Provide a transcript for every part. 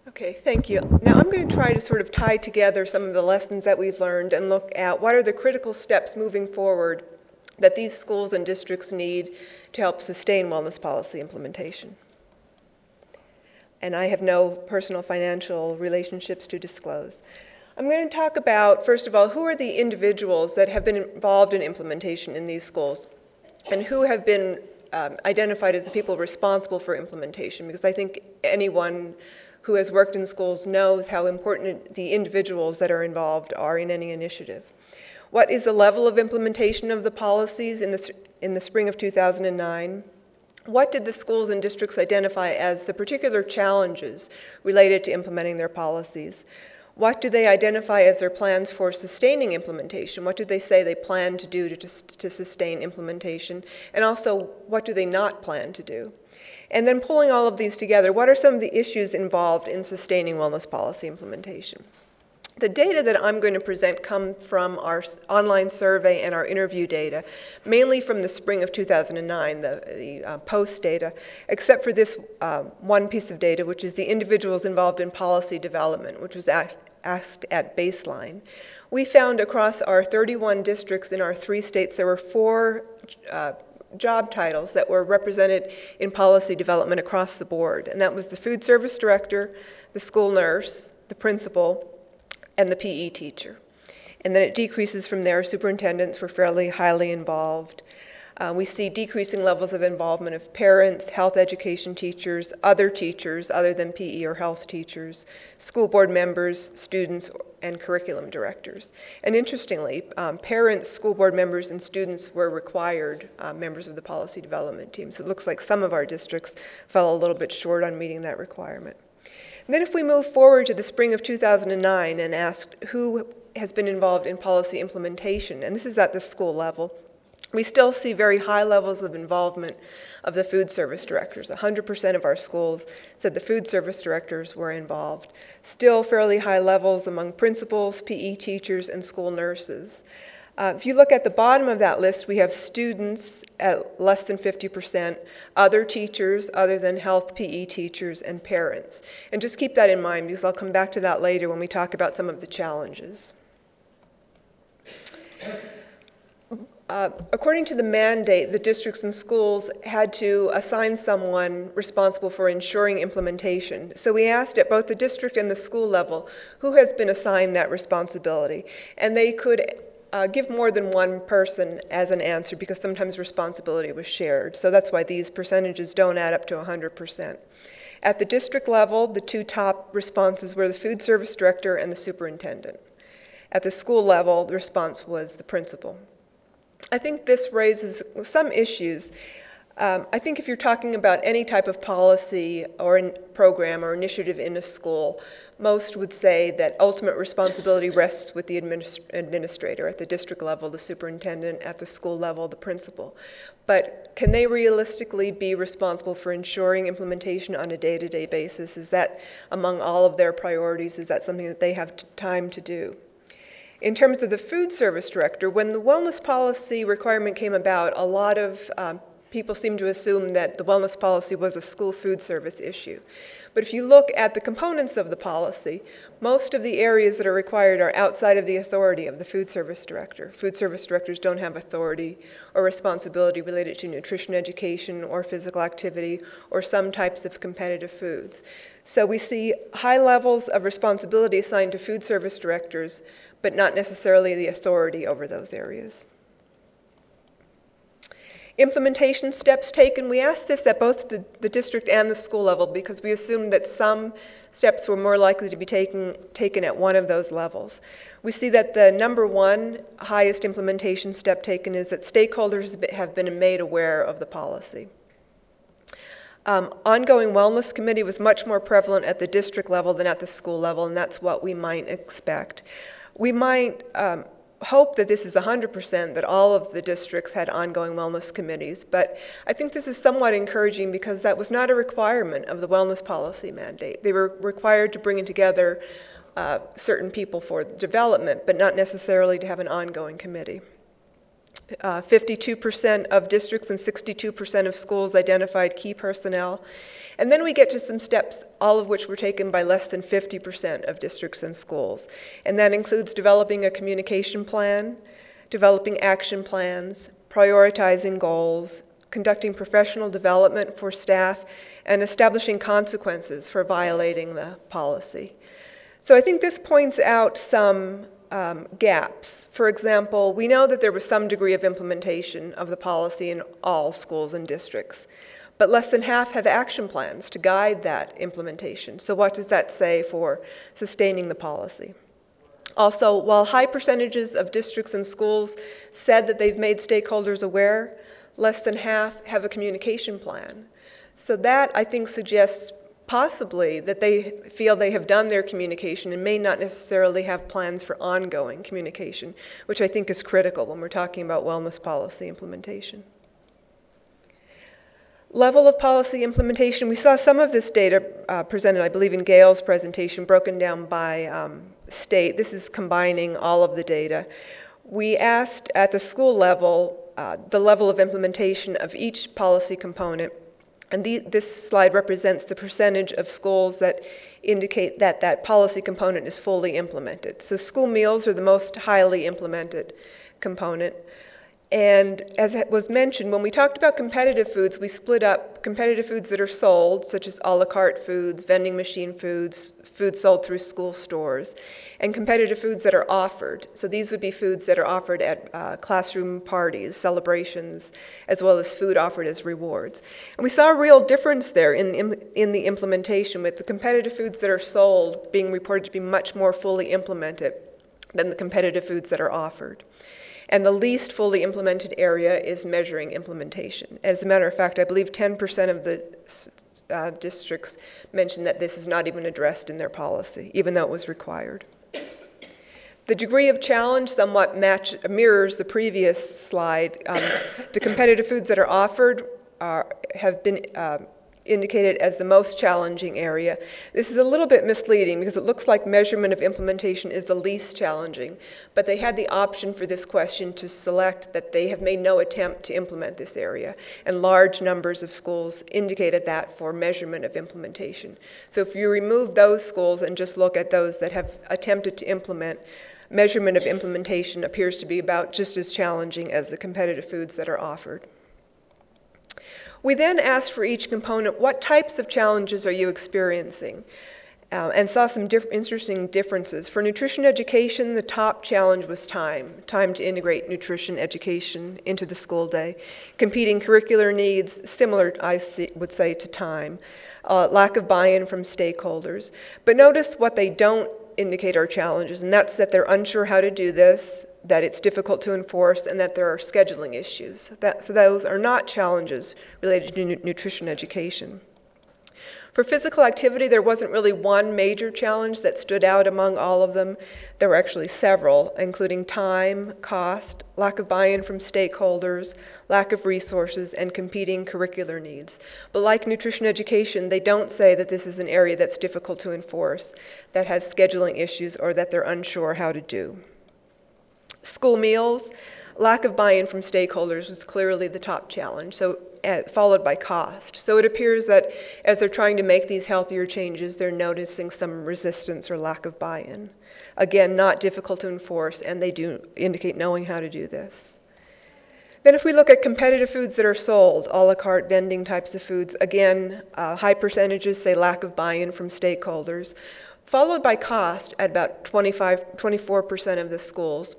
Okay, thank you. Now I'm going to try to sort of tie together some of the lessons that we've learned and look at what are the critical steps moving forward that these schools and districts need to help sustain wellness policy implementation. And I have no personal financial relationships to disclose. I'm going to talk about, first of all, who are the individuals that have been involved in implementation in these schools and who have been identified as the people responsible for implementation, because I think anyone who has worked in schools knows how important the individuals that are involved are in any initiative. What is the level of implementation of the policies in the spring of 2009? What did the schools and districts identify as the particular challenges related to implementing their policies? What do they identify as their plans for sustaining implementation? What do they say they plan to do to sustain implementation? And also, what do they not plan to do? And then pulling all of these together, what are some of the issues involved in sustaining wellness policy implementation? The data that I'm going to present come from our online survey and our interview data, mainly from the spring of 2009, the post data, except for this one piece of data, which is the individuals involved in policy development, which was asked at baseline. We found across our 31 districts in our 3 states, there were 4 job titles that were represented in policy development across the board, and that was the food service director, the school nurse, the principal, and the PE teacher. And then it decreases from there. Superintendents were fairly highly involved. We see decreasing levels of involvement of parents, health education teachers other than PE or health teachers, school board members, students, and curriculum directors. And interestingly, parents, school board members, and students were required members of the policy development team. So it looks like some of our districts fell a little bit short on meeting that requirement. And then if we move forward to the spring of 2009 and asked who has been involved in policy implementation, and this is at the school level, we still see very high levels of involvement of the food service directors. 100% of our schools said the food service directors were involved. Still fairly high levels among principals, PE teachers, and school nurses. If you look at the bottom of that list, we have students at less than 50%, other teachers other than health PE teachers, and parents. And just keep that in mind because I'll come back to that later when we talk about some of the challenges. According to the mandate, the districts and schools had to assign someone responsible for ensuring implementation. So we asked at both the district and the school level who has been assigned that responsibility. And they could give more than one person as an answer because sometimes responsibility was shared. So that's why these percentages don't add up to 100%. At the district level, the 2 top responses were the food service director and the superintendent. At the school level, the response was the principal. I think this raises some issues. I think if you're talking about any type of policy or program or initiative in a school, most would say that ultimate responsibility rests with the administrator. At the district level, the superintendent; at the school level, the principal. But can they realistically be responsible for ensuring implementation on a day-to-day basis? Is that among all of their priorities? Is that something that they have time to do? In terms of the food service director, when the wellness policy requirement came about, a lot of people seem to assume that the wellness policy was a school food service issue. But if you look at the components of the policy, most of the areas that are required are outside of the authority of the food service director. Food service directors don't have authority or responsibility related to nutrition education or physical activity or some types of competitive foods. So we see high levels of responsibility assigned to food service directors, but not necessarily the authority over those areas. Implementation steps taken. We asked this at both the district and the school level because we assumed that some steps were more likely to be taken at one of those levels. We see that the number 1 highest implementation step taken is that stakeholders have been made aware of the policy. Ongoing wellness committee was much more prevalent at the district level than at the school level, and that's what we might expect. We might hope that this is 100%, that all of the districts had ongoing wellness committees, but I think this is somewhat encouraging because that was not a requirement of the wellness policy mandate. They were required to bring together certain people for development, but not necessarily to have an ongoing committee. 52% of districts and 62% of schools identified key personnel, And then we get to some steps, all of which were taken by less than 50% of districts and schools. And that includes developing a communication plan, developing action plans, prioritizing goals, conducting professional development for staff, and establishing consequences for violating the policy. So I think this points out some gaps. For example, we know that there was some degree of implementation of the policy in all schools and districts, but less than half have action plans to guide that implementation. So what does that say for sustaining the policy? Also, while high percentages of districts and schools said that they've made stakeholders aware, less than half have a communication plan. So that, I think, suggests possibly that they feel they have done their communication and may not necessarily have plans for ongoing communication, which I think is critical when we're talking about wellness policy implementation. Level of policy implementation, we saw some of this data presented, I believe, in Gail's presentation, broken down by state. This is combining all of the data. We asked at the school level the level of implementation of each policy component, and this slide represents the percentage of schools that indicate that that policy component is fully implemented. So school meals are the most highly implemented component. And as it was mentioned, when we talked about competitive foods, we split up competitive foods that are sold, such as a la carte foods, vending machine foods, foods sold through school stores, and competitive foods that are offered. So these would be foods that are offered at classroom parties, celebrations, as well as food offered as rewards. And we saw a real difference there in the implementation, with the competitive foods that are sold being reported to be much more fully implemented than the competitive foods that are offered. And the least fully implemented area is measuring implementation. As a matter of fact, I believe 10% of the districts mentioned that this is not even addressed in their policy, even though it was required. The degree of challenge somewhat mirrors the previous slide. The competitive foods that are offered have been indicated as the most challenging area. This is a little bit misleading because it looks like measurement of implementation is the least challenging, but they had the option for this question to select that they have made no attempt to implement this area, and large numbers of schools indicated that for measurement of implementation. So if you remove those schools and just look at those that have attempted to implement, measurement of implementation appears to be about just as challenging as the competitive foods that are offered. We then asked for each component, what types of challenges are you experiencing? And saw some interesting differences. For nutrition education, the top challenge was time to integrate nutrition education into the school day. Competing curricular needs, similar, would say, to time. Lack of buy-in from stakeholders. But notice what they don't indicate are challenges, and that's that they're unsure how to do this, that it's difficult to enforce, and that there are scheduling issues. So those are not challenges related to nutrition education. For physical activity, there wasn't really one major challenge that stood out among all of them. There were actually several, including time, cost, lack of buy-in from stakeholders, lack of resources, and competing curricular needs. But like nutrition education, they don't say that this is an area that's difficult to enforce, that has scheduling issues, or that they're unsure how to do. School meals, lack of buy-in from stakeholders was clearly the top challenge, followed by cost. So it appears that as they're trying to make these healthier changes, they're noticing some resistance or lack of buy-in. Again, not difficult to enforce, and they do indicate knowing how to do this. Then if we look at competitive foods that are sold, a la carte vending types of foods, again, high percentages say lack of buy-in from stakeholders, followed by cost at about 24% of the schools.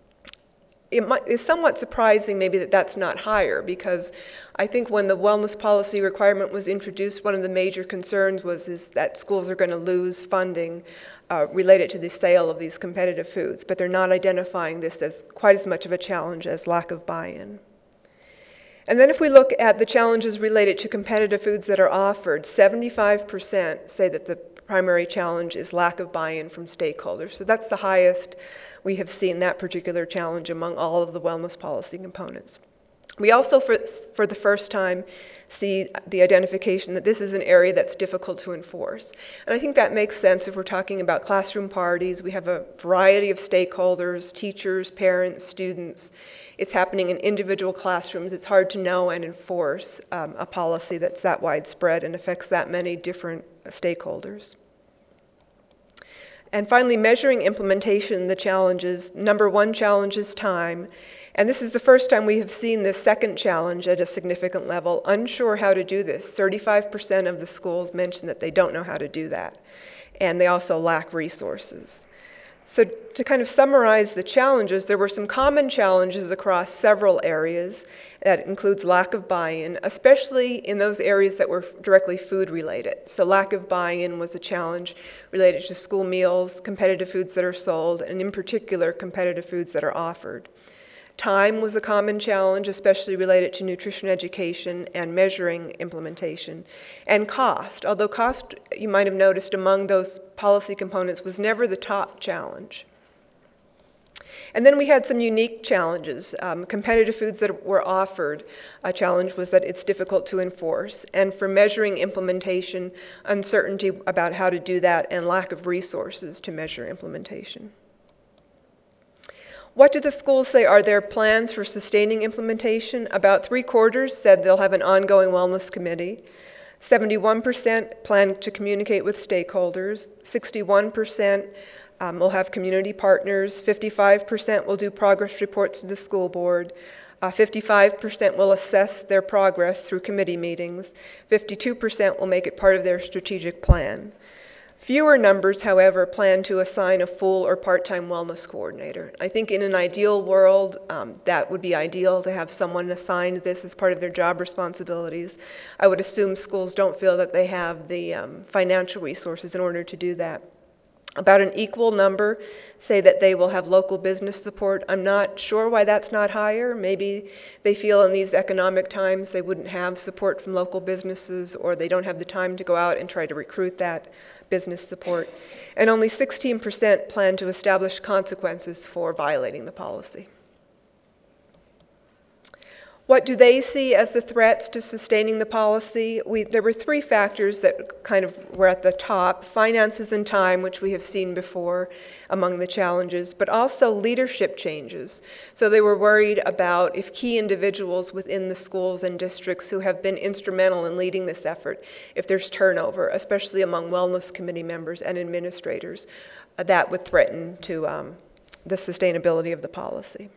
It's somewhat surprising maybe that that's not higher, because I think when the wellness policy requirement was introduced, one of the major concerns is that schools are going to lose funding related to the sale of these competitive foods, but they're not identifying this as quite as much of a challenge as lack of buy-in. And then if we look at the challenges related to competitive foods that are offered, 75% say that the primary challenge is lack of buy-in from stakeholders. So that's the highest we have seen that particular challenge among all of the wellness policy components. We also, for the first time, see the identification that this is an area that's difficult to enforce. And I think that makes sense if we're talking about classroom parties. We have a variety of stakeholders, teachers, parents, students. It's happening in individual classrooms. It's hard to know and enforce a policy that's that widespread and affects that many different stakeholders. And finally, measuring implementation, the challenges. Number one challenge is time. And this is the first time we have seen this second challenge at a significant level, unsure how to do this. 35% of the schools mention that they don't know how to do that. And they also lack resources. So to kind of summarize the challenges, there were some common challenges across several areas. That includes lack of buy-in, especially in those areas that were directly food related. So lack of buy-in was a challenge related to school meals, competitive foods that are sold, and in particular, competitive foods that are offered. Time was a common challenge, especially related to nutrition education and measuring implementation. And cost, although cost, you might have noticed among those policy components, was never the top challenge. And then we had some unique challenges. Competitive foods that were offered, a challenge was that it's difficult to enforce. And for measuring implementation, uncertainty about how to do that and lack of resources to measure implementation. What do the schools say are their plans for sustaining implementation? About 3/4 said they'll have an ongoing wellness committee. 71% plan to communicate with stakeholders. 61% will have community partners. 55% will do progress reports to the school board. 55% will assess their progress through committee meetings. 52% will make it part of their strategic plan. Fewer numbers, however, plan to assign a full or part-time wellness coordinator. I think in an ideal world, that would be ideal to have someone assigned this as part of their job responsibilities. I would assume schools don't feel that they have the financial resources in order to do that. About an equal number say that they will have local business support. I'm not sure why that's not higher. Maybe they feel in these economic times they wouldn't have support from local businesses, or they don't have the time to go out and try to recruit that business support. And only 16% plan to establish consequences for violating the policy. What do they see as the threats to sustaining the policy? There were three factors that kind of were at the top: finances and time, which we have seen before among the challenges, but also leadership changes. So they were worried about if key individuals within the schools and districts who have been instrumental in leading this effort, if there's turnover, especially among wellness committee members and administrators, that would threaten to the sustainability of the policy.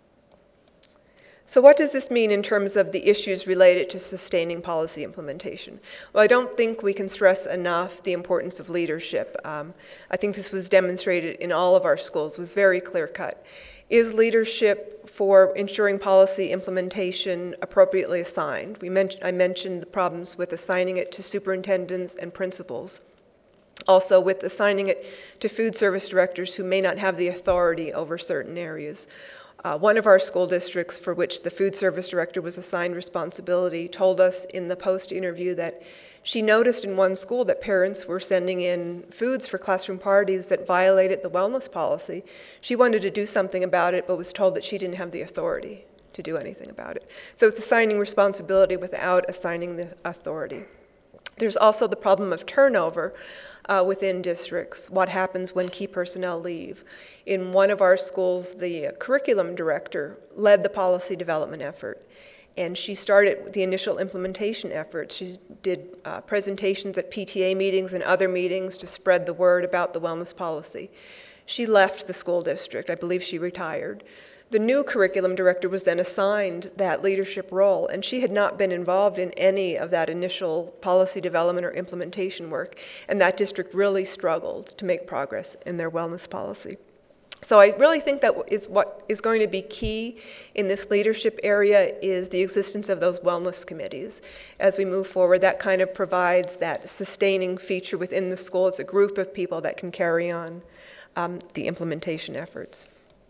So what does this mean in terms of the issues related to sustaining policy implementation? Well, I don't think we can stress enough the importance of leadership. I think this was demonstrated in all of our schools, was very clear-cut. Is leadership for ensuring policy implementation appropriately assigned? I mentioned the problems with assigning it to superintendents and principals. Also with assigning it to food service directors who may not have the authority over certain areas. One of our school districts for which the food service director was assigned responsibility told us in the post-interview that she noticed in one school that parents were sending in foods for classroom parties that violated the wellness policy. She wanted to do something about it, but was told that she didn't have the authority to do anything about it. So it's assigning responsibility without assigning the authority. There's also the problem of turnover within districts. What happens when key personnel leave? In one of our schools, the curriculum director led the policy development effort, and she started the initial implementation efforts. She did presentations at PTA meetings and other meetings to spread the word about the wellness policy. She left the school district. I believe she retired. The new curriculum director was then assigned that leadership role, and she had not been involved in any of that initial policy development or implementation work, and that district really struggled to make progress in their wellness policy. So I really think that is what is going to be key in this leadership area is the existence of those wellness committees. As we move forward, that kind of provides that sustaining feature within the school. It's a group of people that can carry on the implementation efforts.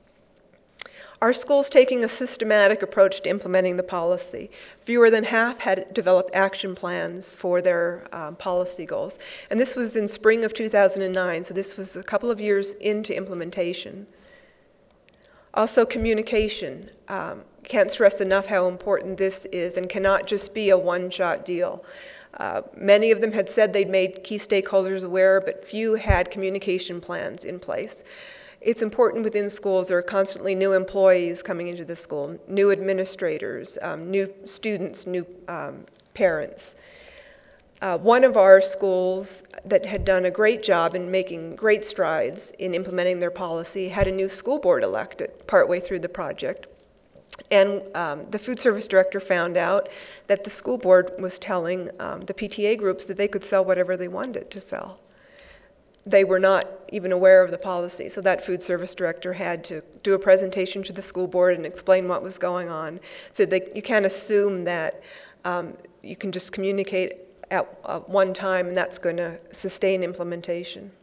Are schools taking a systematic approach to implementing the policy? Fewer than half had developed action plans for their policy goals. And this was in spring of 2009, so this was a couple of years into implementation. Also communication. Can't stress enough how important this is and cannot just be a one-shot deal. Many of them had said they'd made key stakeholders aware, but few had communication plans in place. It's important within schools. There are constantly new employees coming into the school, new administrators, new students, new parents. One of our schools that had done a great job in making great strides in implementing their policy had a new school board elected partway through the project. And the food service director found out that the school board was telling the PTA groups that they could sell whatever they wanted to sell. They were not even aware of the policy, so that food service director had to do a presentation to the school board and explain what was going on. So you can't assume that you can just communicate at one time and that's going to sustain implementation.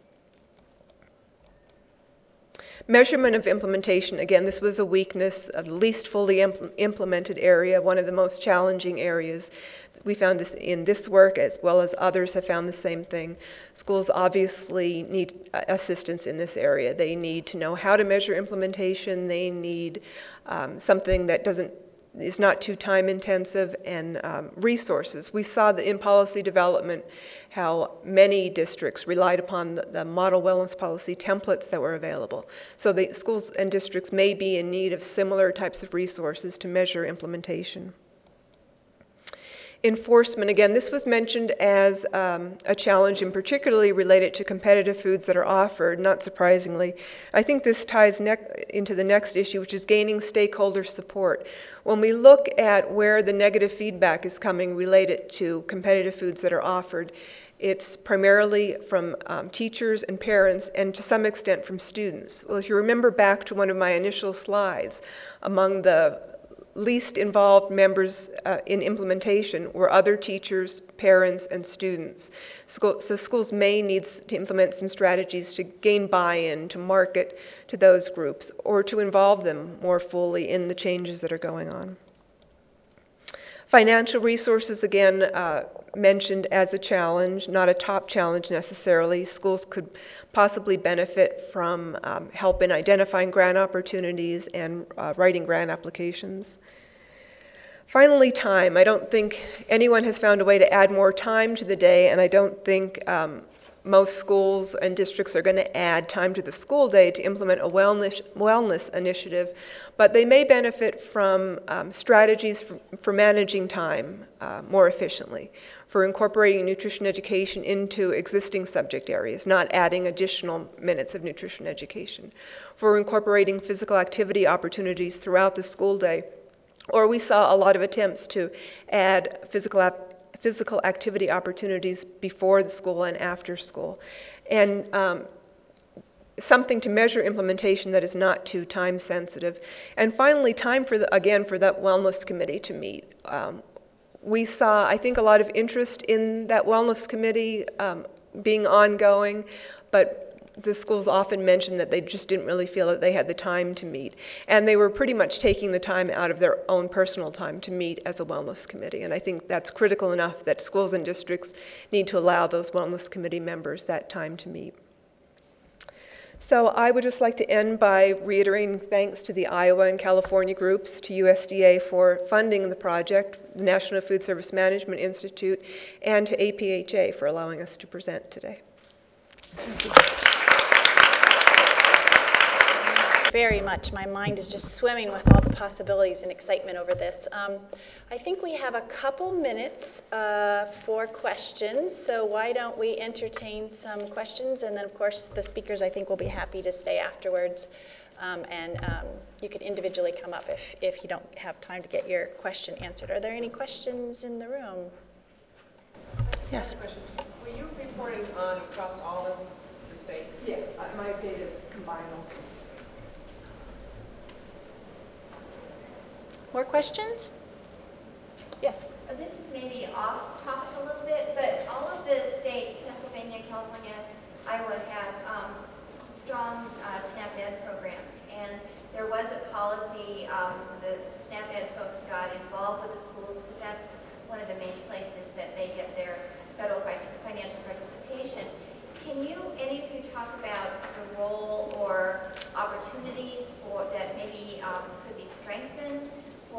Measurement of implementation, again, this was a weakness, the least fully implemented area, one of the most challenging areas. We found this in this work as well as others have found the same thing. Schools obviously need assistance in this area. They need to know how to measure implementation. They need something that is not too time intensive, and resources. We saw that in policy development how many districts relied upon the model wellness policy templates that were available. So the schools and districts may be in need of similar types of resources to measure implementation. Enforcement, again, this was mentioned as a challenge and particularly related to competitive foods that are offered, not surprisingly. I think this ties into the next issue, which is gaining stakeholder support. When we look at where the negative feedback is coming related to competitive foods that are offered, it's primarily from teachers and parents and to some extent from students. Well, if you remember back to one of my initial slides, among the least involved members in implementation were other teachers, parents, and students. So schools may need to implement some strategies to gain buy-in, to market to those groups, or to involve them more fully in the changes that are going on. Financial resources, again, mentioned as a challenge, not a top challenge necessarily. Schools could possibly benefit from help in identifying grant opportunities and writing grant applications. Finally, time. I don't think anyone has found a way to add more time to the day, and I don't think most schools and districts are going to add time to the school day to implement a wellness initiative, but they may benefit from strategies for managing time more efficiently, for incorporating nutrition education into existing subject areas, not adding additional minutes of nutrition education, for incorporating physical activity opportunities throughout the school day. Or we saw a lot of attempts to add physical activity opportunities before the school and after school. And something to measure implementation that is not too time sensitive. And finally, time for that wellness committee to meet. We saw, I think, a lot of interest in that wellness committee being ongoing, but the schools often mentioned that they just didn't really feel that they had the time to meet. And they were pretty much taking the time out of their own personal time to meet as a wellness committee. And I think that's critical enough that schools and districts need to allow those wellness committee members that time to meet. So I would just like to end by reiterating thanks to the Iowa and California groups, to USDA for funding the project, the National Food Service Management Institute, and to APHA for allowing us to present today. Thank you. Very much. My mind is just swimming with all the possibilities and excitement over this. I think we have a couple minutes for questions, so why don't we entertain some questions, and then of course the speakers I think will be happy to stay afterwards, and you can individually come up if you don't have time to get your question answered. Are there any questions in the room? Yes. Were you reporting on across all of the states? Yes, my data combined all. More questions? Yes. This is maybe off topic a little bit, but all of the states, Pennsylvania, California, Iowa, have strong SNAP Ed programs. And there was a policy, the SNAP Ed folks got involved with the schools because that's one of the main places that they get their federal financial participation. Can any of you talk about the role or opportunities that maybe could be strengthened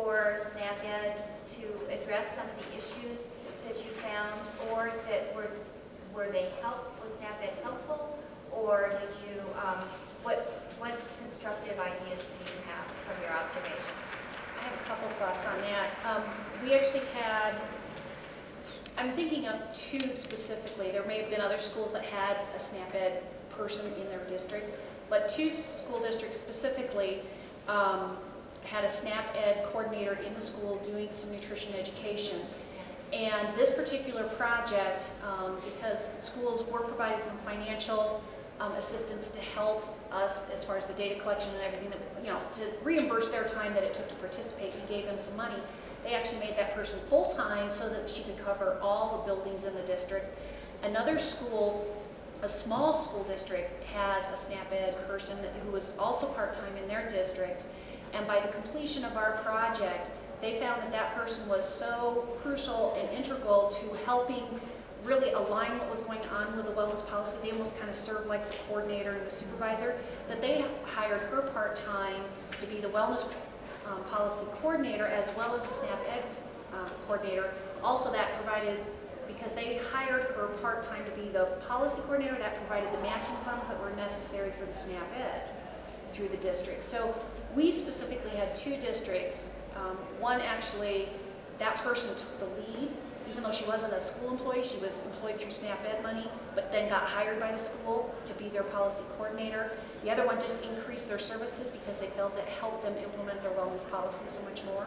report that were they was SNAP-Ed helpful, or did you, what constructive ideas do you have from your observations? I have a couple thoughts on that. We actually had, I'm thinking of two specifically. There may have been other schools that had a SNAP-Ed person in their district, but two school districts specifically had a SNAP-Ed coordinator in the school doing some nutrition education. And this particular project, because schools were providing some financial assistance to help us as far as the data collection and everything, that, you know, to reimburse their time that it took to participate, we gave them some money. They actually made that person full-time so that she could cover all the buildings in the district. Another school, a small school district, has a SNAP-Ed person who was also part-time in their district. And by the completion of our project, they found that that person was so crucial and integral to helping really align what was going on with the wellness policy. They almost kind of served like the coordinator and the supervisor, that they hired her part-time to be the wellness policy coordinator as well as the SNAP-Ed coordinator. Also, that provided, because they hired her part-time to be the policy coordinator, that provided the matching funds that were necessary for the SNAP-Ed through the district. So we specifically had two districts. One actually, that person took the lead. Even though she wasn't a school employee, she was employed through SNAP-Ed money, but then got hired by the school to be their policy coordinator. The other one just increased their services because they felt it helped them implement their wellness policy so much more.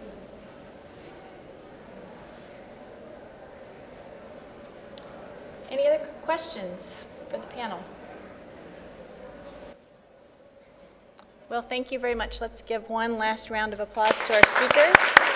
Any other questions for the panel? Well, thank you very much. Let's give one last round of applause to our speakers.